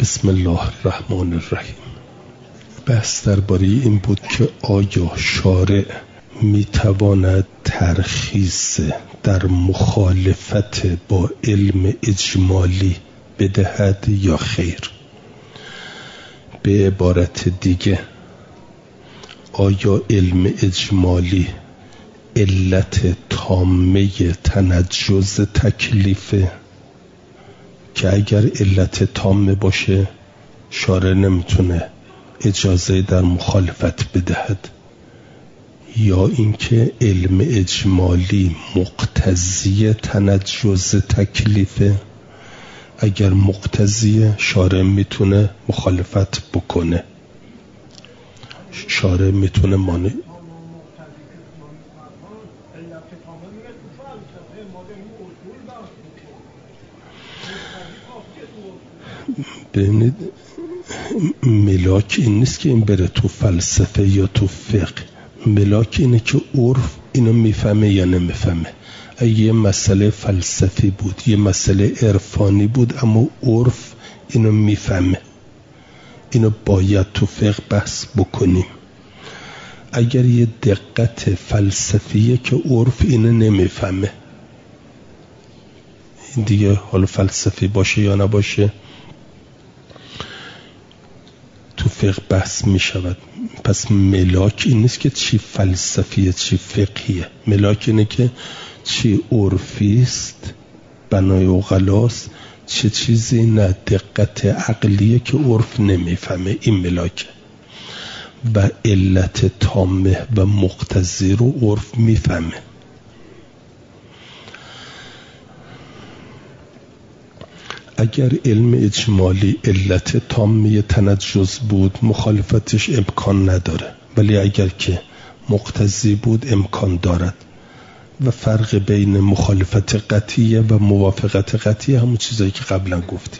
بسم الله الرحمن الرحیم. بحث درباره این بود که آیا شارع میتواند ترخیص در مخالفت با علم اجمالی بدهد یا خیر. به عبارت دیگه، آیا علم اجمالی علت تامه تنجز تکلیفه که اگر علت تامه باشه شارع نمیتونه اجازه در مخالفت بدهد، یا اینکه علم اجمالی مقتضی تنجز تکلیفه؟ اگر مقتضی، شارع میتونه مخالفت بکنه، شارع میتونه مانع. ببینید، ملاک این نیست که این بره تو فلسفه یا تو فقه. ملاک اینه که عرف اینو میفهمه یا نمیفهمه. اگه یه مسئله فلسفی بود، یه مسئله عرفانی بود، اما عرف اینو میفهمه، اینو باید تو فقه بحث بکنیم. اگر یه دقت فلسفیه که عرف اینو نمیفهمه، این دیگه حالا فلسفی باشه یا نباشه تو فقه بحث می شود. پس ملاک این نیست که چی فلسفیه چی فقهیه. ملاک اینه که چی عرفیست، بنای عقلاست، چه چیزی نه دقت عقلیه که عرف نمیفهمه. این ملاکه. و علت تامه و مقتضی رو عرف میفهمه. اگر علم اجمالی علت تامه تنجز بود مخالفتش امکان نداره، ولی اگر که مقتضی بود امکان دارد. و فرق بین مخالفت قطعیه و موافقت قطعیه همون چیزایی که قبلا گفتیم.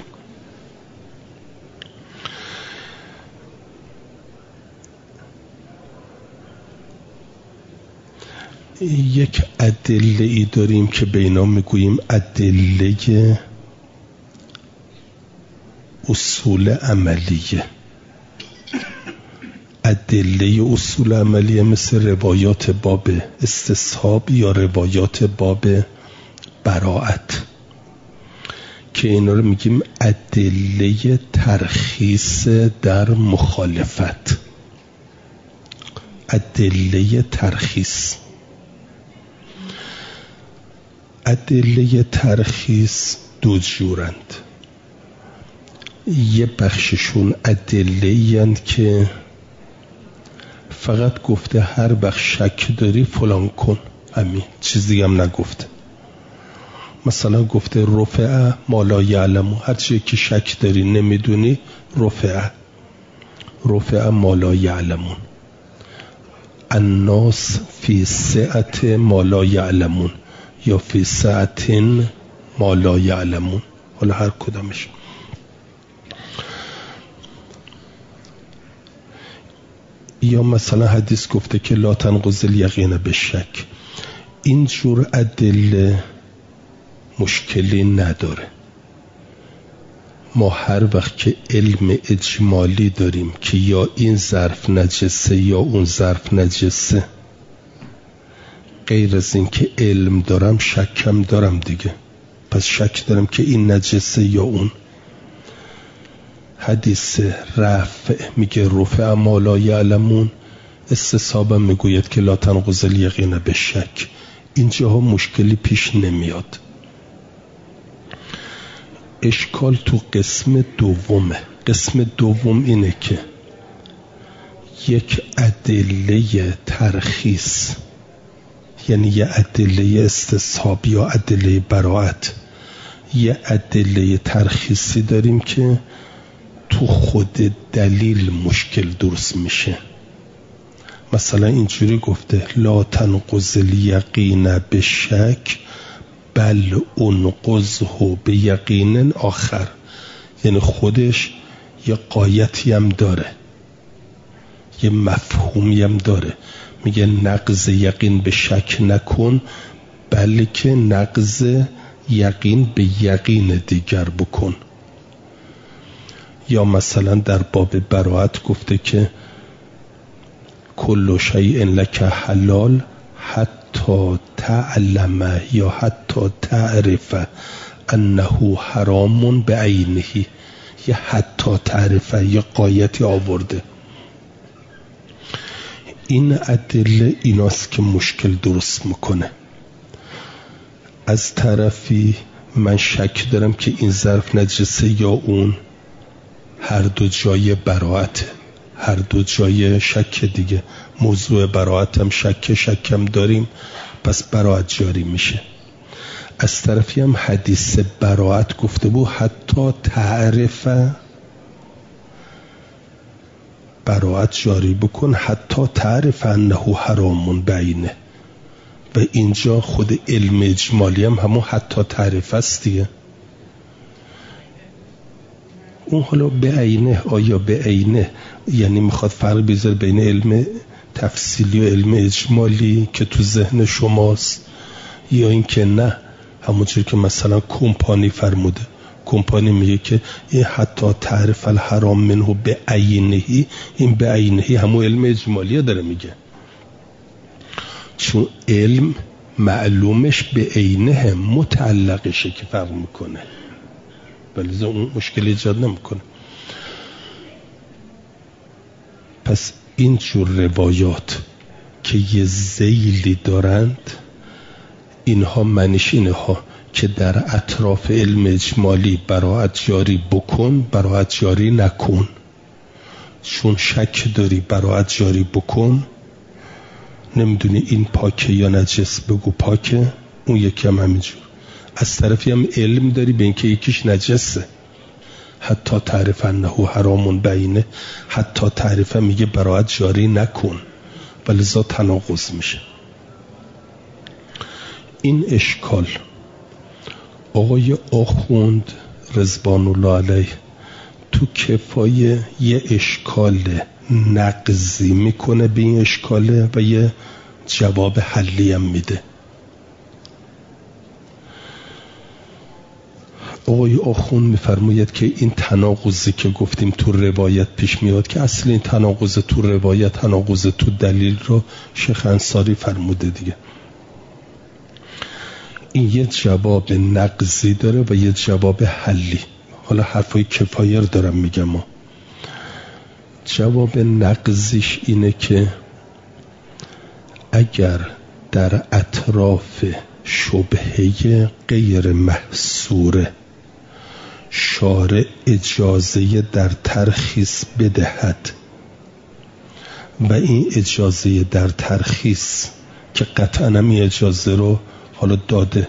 یک ادله ای داریم که به اینا میگوییم ادله اصول عملیه. ادله اصول عملیه مثل روایات باب استصحاب یا روایات باب براءت که اینا رو میگیم ادله ترخیص در مخالفت. ادله ترخیص. ادله ترخیص دو جورند. یه بخششون ادله اند که فقط گفته هر بخش شک داری فلان کن، همین، چیز دیگه هم نگفته. مثلا گفته رفع ما لا یعلم، هر چیزی که شک داری نمیدونی رفع ما لا یعلمون. الناس فی سعت ما لا یعلمون یا فی سعت ما لا یعلمون، حالا هر کدامش. یا مثلا حدیث گفته که لا تنقض الیقین بالشک. این جور ادله مشکلی نداره. ما هر وقت که علم اجمالی داریم که یا این ظرف نجسه یا اون ظرف نجسه، غیر از این که علم دارم شکم دارم دیگه. پس شک دارم که این نجسه یا اون. حدیث رفع میگه رفع ما لا یعلمون، استصحابم میگوید که لا تنقض الیقین بالشک. اینجاها مشکلی پیش نمیاد. اشکال تو قسم دومه. قسم دوم اینه که یک ادله ترخیص، یعنی یه ادله استصحاب یا ادله براءت، یه ادله ترخیصی داریم که تو خود دلیل مشکل درست میشه. مثلا اینجوری گفته لا تنقض الیقین بالشک بل انقضه بیقین آخر، یعنی خودش یه قایتی هم داره، یه مفهومی هم داره. میگه نقض یقین به شک نکن، بلکه نقض یقین به یقین دیگر بکن. یا مثلا در باب براءت گفته که کل شیء لک حلال حتی تعلم یا حتی تعرف انه حرام بعینه. یه حتی تعرفه یه قایتی آورده. این ادله ایناست که مشکل درست میکنه. از طرفی من شک دارم که این ظرف نجسه یا اون، هر دو جای براءته، هر دو جای شک دیگه. موضوع براءت هم شکم داریم، پس براءت جاری میشه. از طرفی هم حدیث براءت گفته بود حتی تعرف، براءت جاری بکن حتی تعرف انه حرام بعینه. و اینجا خود علم اجمالی هم همون حتی تعرف است دیگه. اون حالا بعینه، آیا بعینه یعنی میخواد فرق بذاره بین علم تفصیلی و علم اجمالی که تو ذهن شماست، یا این که نه همونجور که مثلا کمپانی فرموده. کمپانی میگه که این حتی تعرف الحرام منه بعینه، این بعینه همون علم اجمالی داره میگه، چون علم معلومش به عینه متعلقشه که فرق میکنه، ولی اون مشکل ایجاد نمیکنه. پس این جور روایات که یه ذیلی دارند، اینها معنیش اینها که در اطراف علم اجمالی براءت جاری بکن، براءت جاری نکن. چون شک داری براءت جاری بکن، نمیدونی این پاکه یا نجس، بگو پاکه، اون یکی هم همینجور. از طرفی هم علم داری به اینکه یکیش نجسه، حتی تعرف انه حرام بعینه، حتی تعرف میگه براءت جاری نکن، ولی ذا تناقض میشه. این اشکال آقای آخوند رضوان الله علیه تو کفایه یه اشکال نقضی میکنه به این اشکاله و یه جواب حلی هم میده. آقای آخوند میفرماید که این تناقضی که گفتیم تو روایت پیش میاد، که اصل این تناقض تو روایت تناقض تو دلیل رو شیخ انصاری فرموده دیگه. این یه جواب نقضی داره و یه جواب حلی. حالا حرفای کفایه رو دارم میگم. جواب نقضیش اینه که اگر در اطراف شبهه غیر محصوره شارع اجازه در ترخیص بدهد و این اجازه در ترخیص که قطعا نمی اجازه رو حالا داده،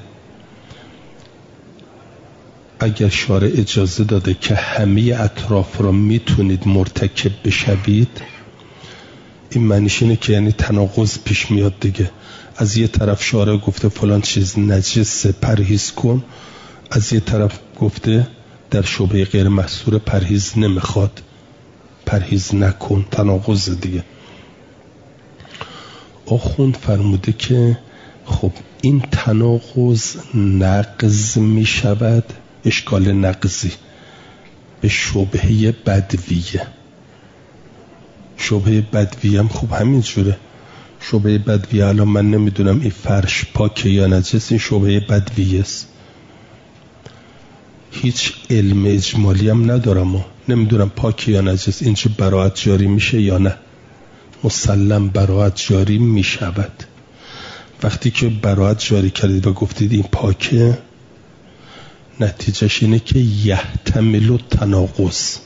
اگر شارع اجازه داده که همه اطراف را میتونید مرتکب بشوید، این معنیش اینه که یعنی تناقض پیش میاد دیگه. از یه طرف شارع گفته فلان چیز نجس پرهیز کن، از یه طرف گفته در شبهه غیر محصور پرهیز نمیخواد، پرهیز نکن، تناقض دیگه. آخوند فرموده که خب این تناقض نقض می شود، اشکال نقضی به شبهه بدویه. شبهه بدویه هم خب همین جوره. شبهه بدویه الان من نمیدونم این فرش پاکه یا نجس، این شبهه بدویه است. هیچ علم اجمالی هم ندارم، نمیدونم پاکه یا نجس، این چه براءت جاری میشه یا نه. مسلم براءت جاری میشود. وقتی که براءت جاری کردید و گفتید این پاکه، نتیجهش اینه که یحتمل تناقض،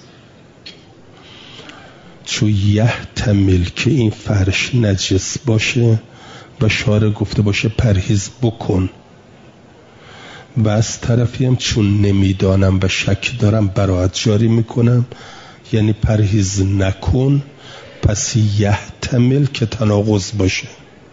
چون یحتمل که این فرش نجس باشه و شارع گفته باشه پرهیز بکن، و از طرفی هم چون نمیدانم و شک دارم براءت جاری میکنم، یعنی پرهیز نکن، پس یحتمل که تناقض باشه.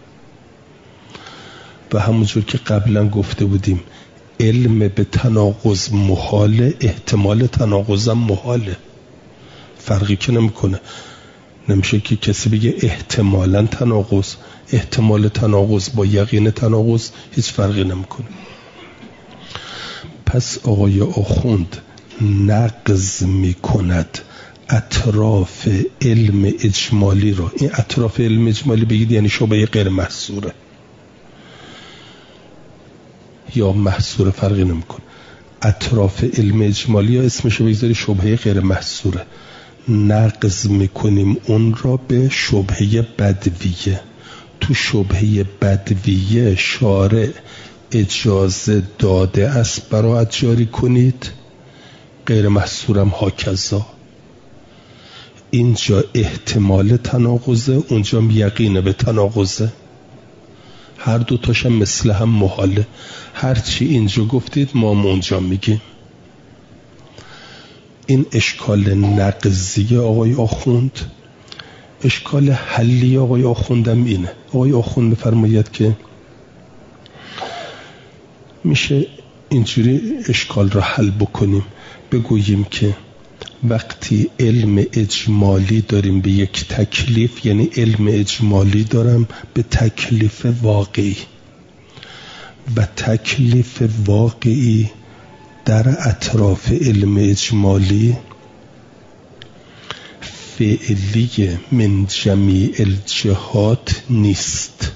و همونجور که قبلا گفته بودیم علم به تناقض محاله، احتمال تناقض هم محاله، فرقی که نمیکنه. نمیشه که کسی بگه احتمالاً تناقض، احتمال تناقض با یقین تناقض هیچ فرقی نمیکنه. پس آقای آخوند نقض می کند اطراف علم اجمالی را. این اطراف علم اجمالی بگید یعنی شبهه غیر محصوره یا محصوره، فرقی نمیکنه. اطراف علم اجمالی یا اسمشو بگذاری شبهه غیر محصوره، نقض میکنیم اون را به شبهه بدویه. تو شبهه بدویه شارع اجازه داده است براءت جاری کنید، غیر محصورم هاکذا. اینجا احتمال تناقضه، اونجا یقینه به تناقضه، هر دو تاشم مثل هم محاله. هرچی اینجا گفتید ما اونجا میگیم. این اشکال نقضی آقای آخوند. اشکال حلی آقای آخوندم اینه. آقای آخوند میفرماید که میشه اینجوری اشکال را حل بکنیم، بگوییم که وقتی علم اجمالی داریم به یک تکلیف، یعنی علم اجمالی دارم به تکلیف واقعی و تکلیف واقعی در اطراف علم اجمالی فعلی من جمیع الجهات نیست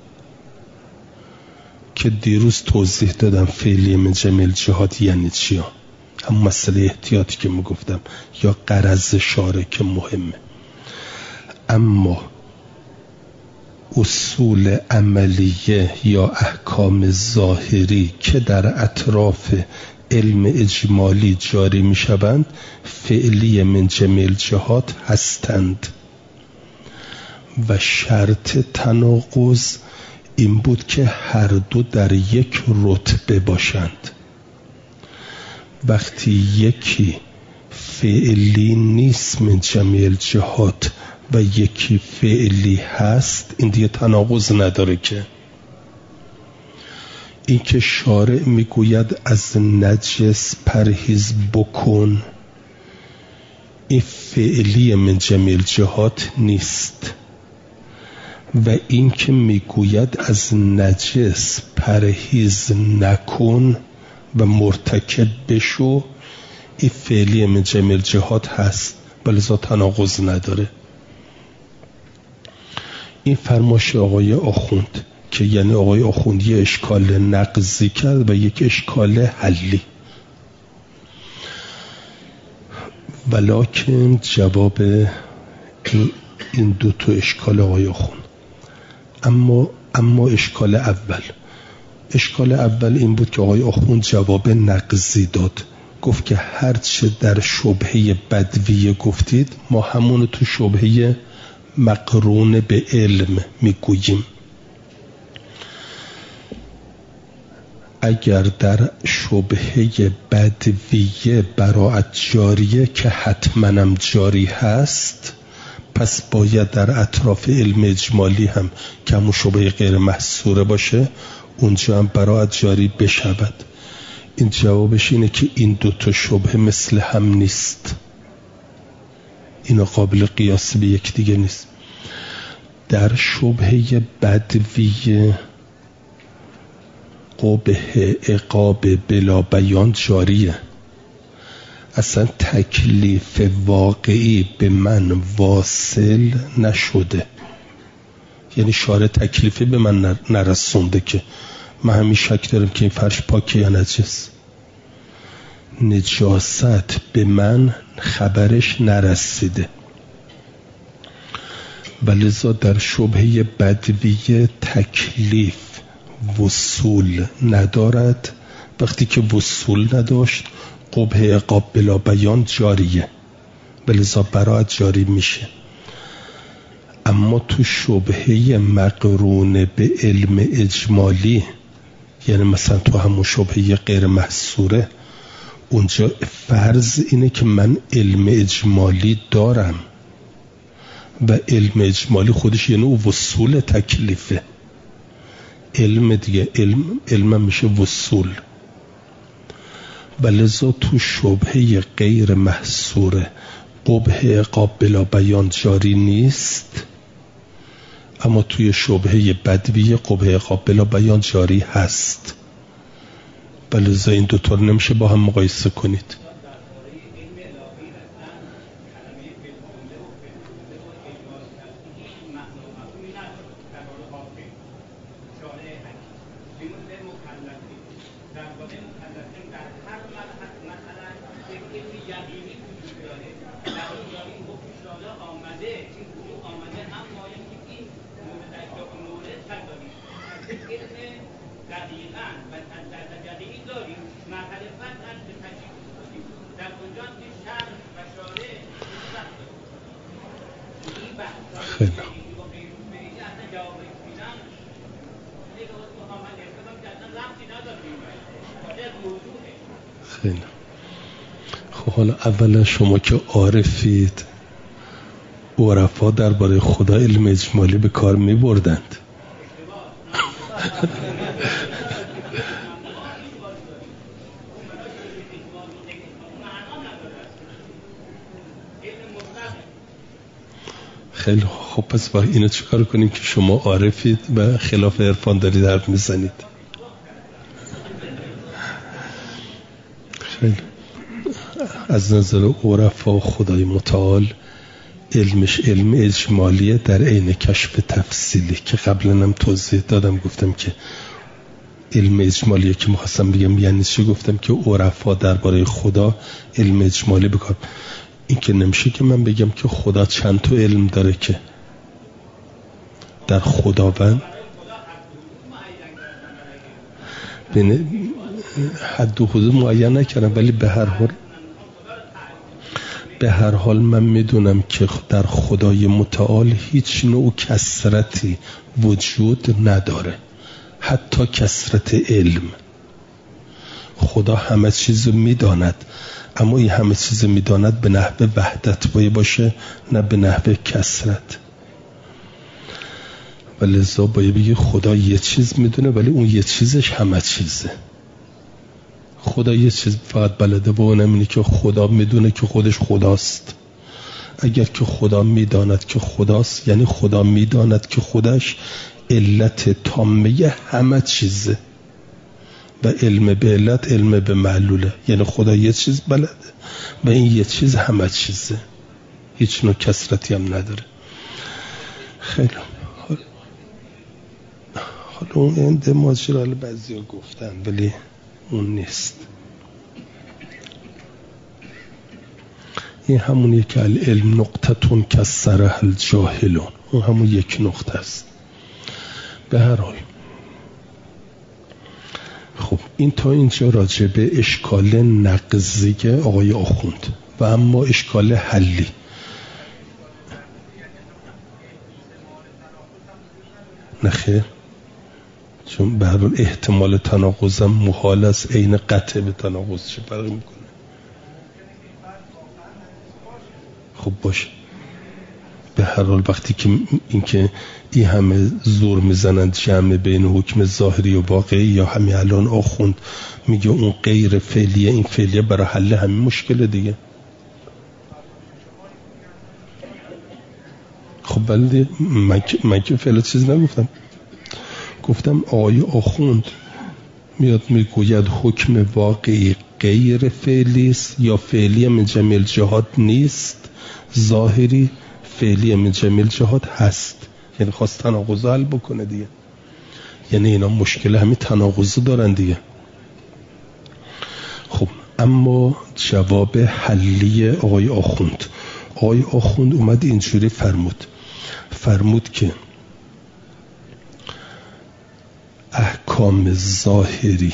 که دیروز توضیح دادم. فعلی من جمیع الجهات یعنی چی؟ هم مسئله احتیاطی که میگفتم یا غرض شارع که مهمه. اما اصول عملیه یا احکام ظاهری که در اطراف علم اجمالی جاری می شوند فعلی من جمیع الجهات هستند و شرط تناقض این بود که هر دو در یک رتبه باشند. وقتی یکی فعلی نیست من جمیع الجهات و یکی فعلی هست، این دیگه تناقض نداره. که این که شارع میگوید از نجس پرهیز بکن، این فعلی من جمیع الجهات نیست، و این که میگوید از نجس پرهیز نکن و مرتکب بشو، این فعلی من جمیع الجهات هست، بلذا تناقض نداره. این فرمایش آقای آخوند که یعنی آقای آخوند یه اشکال نقضی کرد و یک اشکال حلی. ولکن جواب این دو تا اشکال آقای آخوند، اما اشکال اول این بود که آقای آخوند جواب نقضی داد. گفت که هرچه در شبهه بدویه گفتید ما همونو تو شبهه مقرون به علم میگوییم. اگر در شبهه بدویه براءت جاریه که حتماً جاری هست، پس باید در اطراف علم اجمالی هم که همون شبهه غیر محصوره باشه اونجا هم براءت جاری بشود. این جوابش اینه که این دوتا شبهه مثل هم نیست، اینا قابل قیاس به یک دیگه نیست. در شبهه بدویه قبح عقاب بلا بیان جاریه، اصلا تکلیف واقعی به من واصل نشده، یعنی شارع تکلیفی به من نرسونده که من همین شک دارم که این فرش پاکه یا نجس. نجاست به من خبرش نرسیده، ولذا در شبهه بدویه تکلیف وصول ندارد. وقتی که وصول نداشت قبح عقاب بلا بیان جاریه، ولذا براءت جاری میشه. اما تو شبهه مقرون به علم اجمالی، یعنی مثلا تو همون شبهه غیر محصوره، اونجا فرض اینه که من علم اجمالی دارم و علم اجمالی خودش یعنی وصول تکلیفه. علم دیگه علم میشه وصول، ولذا تو شبهه غیر محصوره قبح عقاب بلا بیان جاری نیست، اما توی شبهه بدویه قبح عقاب بلا بیان جاری هست. ولذا این دوتا رو نمیشه با هم مقایسه کنید. خیلی خیلی خب حالا اولا شما که عارفید، عرفا درباره خدا علم اجمالی به کار می بردند. خیلی خب پس با اینو چیکار کنیم که شما عارفید و خلاف عرفان دارید حرف میزنید؟ خیلی از نظر عرفا و خدای متعال علمش علم اجمالیه در عین کشف تفصیلی که قبلا هم توضیح دادم، گفتم که علم اجمالیه که میخواستم بگم یعنی چی. گفتم که عرفا درباره خدا علم اجمالی بکن. این که نمیشه که من بگم که خدا چند تا علم داره که در خداوند بین حد و حدود معین نکردم، ولی به هر حال من میدونم که در خدای متعال هیچ نوع کثرتی وجود نداره، حتی کثرت علم. خدا همه چیز میداند، اما این همه چیز میداند به نحو وحدت باشه، نه به نحو کثرت. و لذا باید بگی خدا یه چیز میدونه ولی اون یه چیزش همه چیزه. خدا یه چیز فقط بلده با اونم اینه که خدا میدونه که خودش خداست. اگر که خدا میداند که خداست، یعنی خدا میداند که خودش علت تامه همه چیزه و علم به علت علم به معلوله. یعنی خدا یه چیز بلده و این یه چیز همه چیزه، هیچ نوع کثرتی هم نداره. خیلی حالا اون انده ماجرا بعضی ها گفتن ولی اون نیست. این همونیه که العلم نقطتون کسره الجاهلون، اون همون یک نقطه است. به هر حال خب این تا اینجا راجع به اشکال نقضی آقای آخوند و اما اشکال حلی. نخیر، چون به هر حال احتمال تناقض هم محال است، عین قطع به تناقض چه فرقی میکنه؟ خب باشه، به هر حال وقتی که این همه زور میزنند جمع بین حکم ظاهری و واقعی، یا همین الان آخوند میگه اون غیر فعلیه این فعلیه، برای حل همین مشکل دیگه. خب بلده من که فعلا چیز نگفتم، گفتم آقای آخوند میاد میگوید حکم واقعی غیر فعلی است یا فعلی من جمیع الجهات نیست، ظاهری فعلی من جمیع الجهات هست. یعنی خواست تناقض حل بکنه دیگه، یعنی اینا مشکل همین تناقض دارن دیگه. خب اما جواب حلی آقای آخوند اومد اینجوری فرمود که احکام ظاهری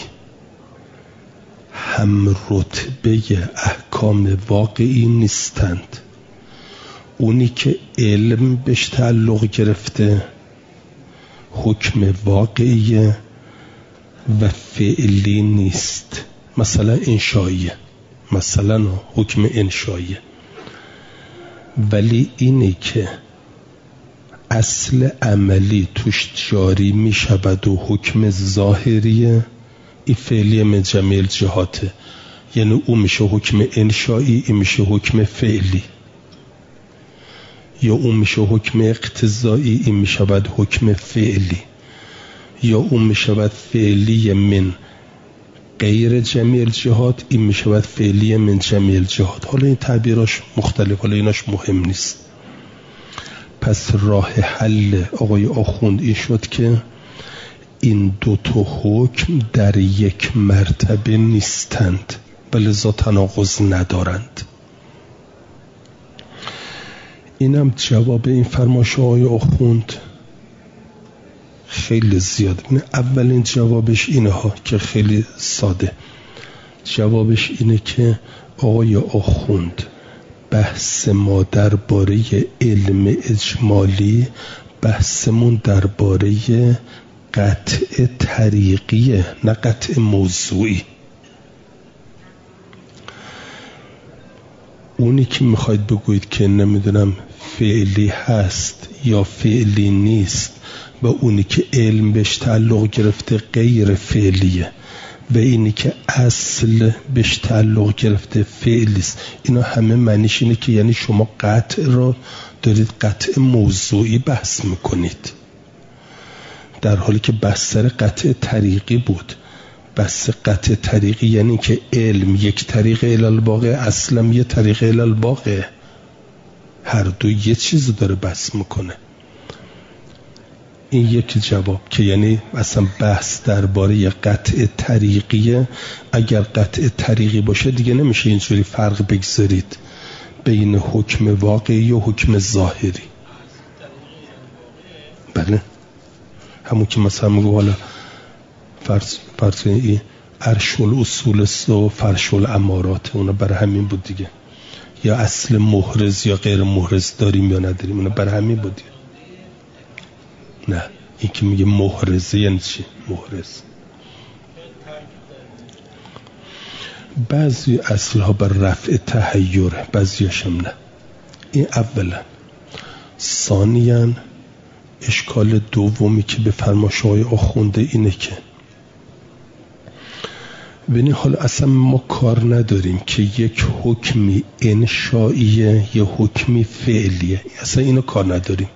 هم رتبه احکام واقعی نیستند. اونی که علم بهش تعلق گرفته حکم واقعی و فعلی نیست. مثلا انشائیه، مثلا حکم انشائیه، ولی اینی که اصل عملی توش جاری می شود و حکم ظاهریه، این فعلی من جمیع الجهاته. یعنی اون میشه حکم انشایی، این میشه حکم فعلی، یا اون میشه حکم اقتضایی، این میشود حکم فعلی، یا اون میشود فعلی من غیر جمیع الجهات، این میشود فعلی من جمیع الجهات. حالا این تعبیراش مختلف، حالا ایناش مهم نیست. پس راه حل آقای آخوند این شد که این دو تا حکم در یک مرتبه نیستند و لذا تناقض ندارند. اینم جواب این فرمایش آقای آخوند خیلی زیاد. اولین جوابش اینه ها که خیلی ساده. جوابش اینه که آقای آخوند بحث ما درباره علم اجمالی بحثمون درباره قطع طریقیه، نه قطع موضوعی. اونی که میخواید بگویید که نمیدونم فعلی هست یا فعلی نیست و اونی که علم بهش تعلق گرفته غیر فعلیه و اینی که اصل بهش تعلق گرفته فعلیست، اینا همه معنیش اینه که یعنی شما قطع رو دارید قطع موضوعی بحث میکنید، در حالی که بحث سر قطع طریقی بود. بحث قطع طریقی یعنی که علم یک طریق الالواقع، اصلا یه طریق الالواقع، هر دو یه چیز داره بحث میکنه. این یک جواب که یعنی اصلا بحث درباره قطع طریقیه. اگر قطع طریقی باشه دیگه نمیشه اینجوری فرق بگذارید بین حکم واقعی و حکم ظاهری. بله همون که مثلا میگو حالا فرض این عرش الاصول و فرش الامارات، اونا برای همین بود دیگه. یا اصل محرز یا غیر محرز داریم یا نداریم، اونا برای همین بود دیگه. نه این که میگه محرزه یعنی چی؟ محرز بعضی اصلها بر رفع تحیره، بعضیش هم نه. این اولا. ثانیاً اشکال دومی که به فرمایش‌های آخونده اینه که ببینید حالا اصلا ما کار نداریم که یک حکمی انشائیه یا حکمی فعلیه، اصلا اینو کار نداریم.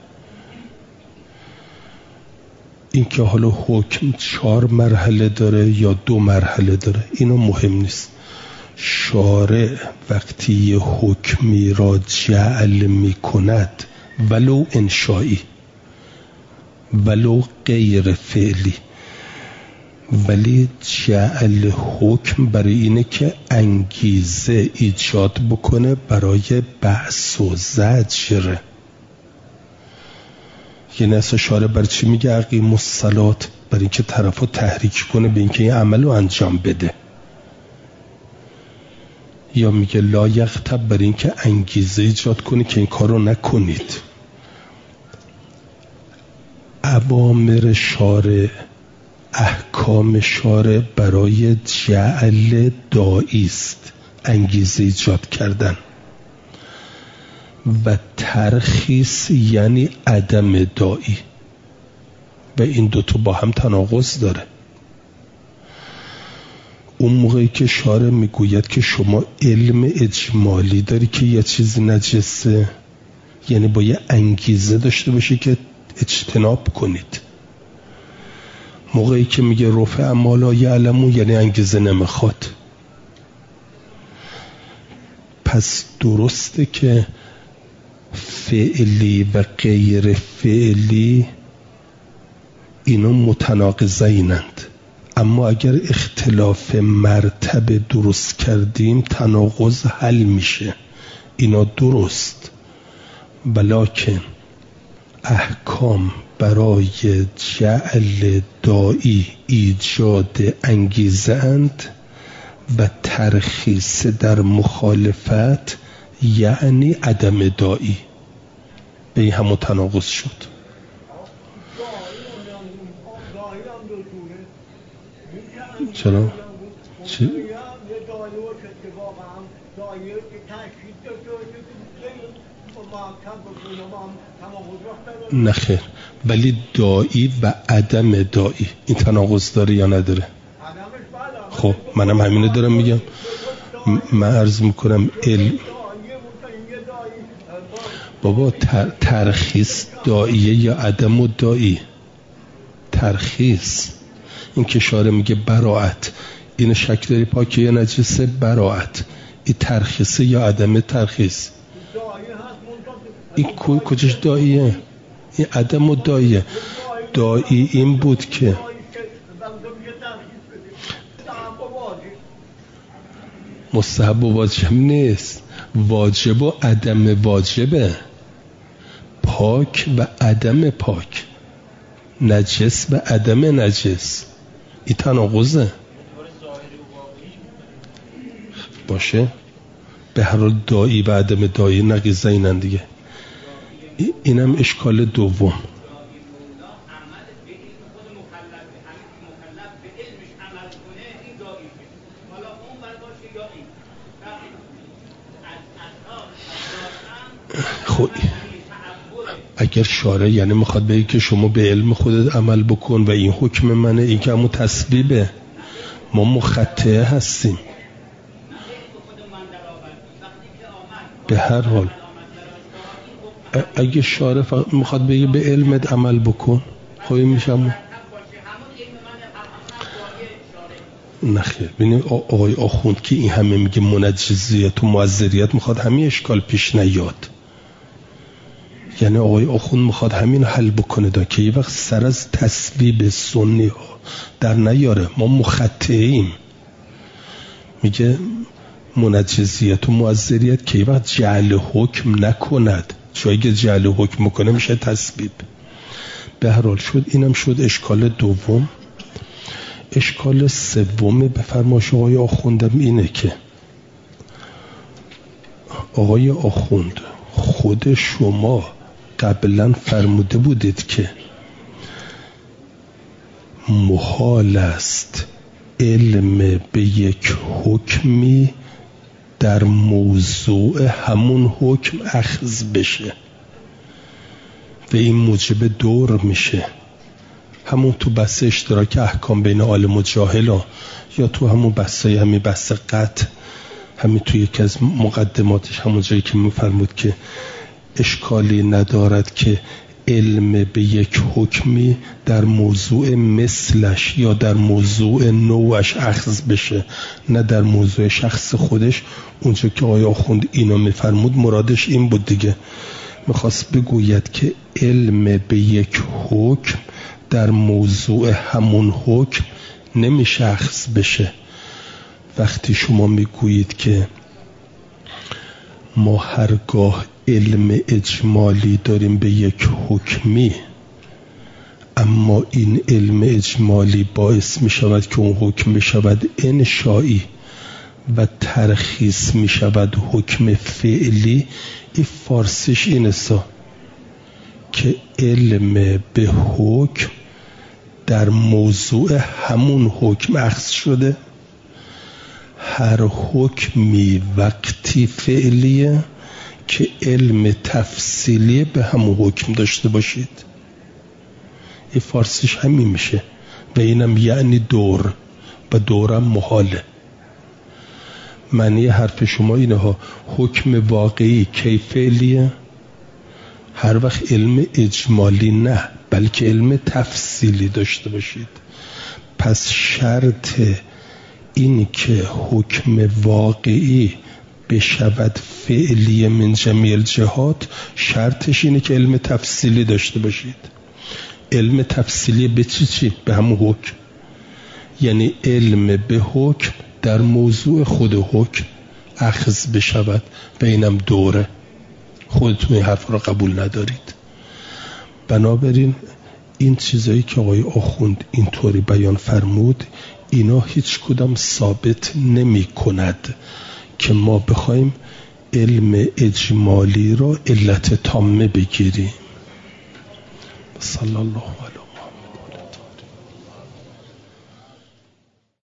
این که حالا حکم 4 مرحله داره یا 2 مرحله داره اینو مهم نیست. شارع وقتی یه حکمی را جعل می کند ولو انشائی ولو غیر فعلی، ولی جعل حکم برای اینه که انگیزه ایجاد بکنه برای بحث و زجر. یعنی اصلا شارع برای چی میگه اقیموا الصلاة؟ برای اینکه طرفو تحریک کنه به اینکه این عمل رو انجام بده. یا میگه لا یغتب برای اینکه انگیزه ایجاد کنه که این کار رو نکنید. اوامر شارع، احکام شارع برای جعل داعی است، انگیزه ایجاد کردن. و ترخیص یعنی عدم داعی، و این دوتا با هم تناقض داره. اون موقعی که شارع میگوید که شما علم اجمالی داری که یه چیزی نجسه، یعنی با یه انگیزه داشته باشی که اجتناب کنید. موقعی که میگه رفع ما لا یعلمون یعنی انگیزه نمیخواد. پس درسته که فعلی و غیر فعلی اینا متناقضینند، اما اگر اختلاف مرتبه درست کردیم تناقض حل میشه. اینا درست، ولکن احکام برای جعل داعی ایجاد انگیزه اند و ترخیص در مخالفت یعنی عدم داعی. به این هم متناقض شد. چرا؟ چی؟ نخیر، ولی داعی و عدم داعی این تناقض داره یا نداره؟ خب منم همینو دارم میگم. من عرض میکنم علم بابا ترخیص داعیه یا عدم داعی؟ ترخیص. این که شارع میگه براعت، این شک داری پاکه یا نجسه؟ براعت. این ترخیصه یا عدم ترخیص؟ این کجاش داعیه؟ این عدم داعیه. داعی این بود که مستحب و واجب نیست، واجب و عدم واجبه. پاک و عدم پاک، نجس و عدم نجس، این تناقضه باشه. به هر حال دایی و عدم دایی نقیضه اینن دیگه. اینم اشکال دوم. خب اگر شارع یعنی میخواد بگه که شما به علم خودت عمل بکن و این حکم منه، این که همون تصویبه، ما مخطئه هستیم. به هر حال اگه شارع میخواد بگه به علمت عمل بکن، خب این میشم نخیر. ببینید آقای آخوند که این همه میگه منجزیت و معذریت، میخواد همین اشکال پیش نیاد. یعنی آقای آخوند میخواد همین حل بکنه دا که یه وقت سر از تصویب سنی ها در نیاره. ما مخطئیم. میگه منجزیت و معذریت که یه وقت جعل حکم نکند، چون اگه جعل حکم میکنه میشه تصویب. به هر حال شد اینم شد اشکال دوم. اشکال سوم به فرمایش آقای آخوندم اینه که آقای آخوند خود شما قبلا فرموده بودید که محال است علم به یک حکمی در موضوع همون حکم اخذ بشه و این موجب دور میشه. همون تو بحث اشتراک احکام بین عالم و جاهل یا تو همون همین بحث قطع، همین توی یکی از مقدماتش همون جایی که میفرمود که اشکالی ندارد که علم به یک حکمی در موضوع مثلش یا در موضوع نوعش اخذ بشه، نه در موضوع شخص خودش. اونجا که آقای آخوند اینو میفرمود مرادش این بود دیگه، میخواست بگوید که علم به یک حکم در موضوع همون حکم نمیشه اخذ بشه. وقتی شما میگویید که ما هرگاه علم اجمالی داریم به یک حکمی، اما این علم اجمالی باعث می شود که اون حکم می شود انشایی و ترخیص می شود حکم فعلی، این فارسیش اینه که علم به حکم در موضوع همون حکم اخذ شده. هر حکمی وقتی فعلیه که علم تفصیلی به همون حکم داشته باشید. این فارسیش همین میشه و اینم یعنی دور و دورم محاله. معنی حرف شما اینه ها، حکم واقعی کی فعلیه؟ هر وقت علم اجمالی نه بلکه علم تفصیلی داشته باشید. پس شرط این که حکم واقعی بشود فعلی من جمیع الجهات، شرطش اینه که علم تفصیلی داشته باشید. علم تفصیلی به چی؟ به همون حکم. یعنی علم به حکم در موضوع خود حکم اخذ بشود و اینم دوره. خودتون این حرف رو قبول ندارید. بنابراین این چیزایی که آقای آخوند اینطوری بیان فرمود، اینا هیچ کدام ثابت نمی کند که ما بخوایم علم اجمالی را علت تامه بگیریم. صلی الله علیه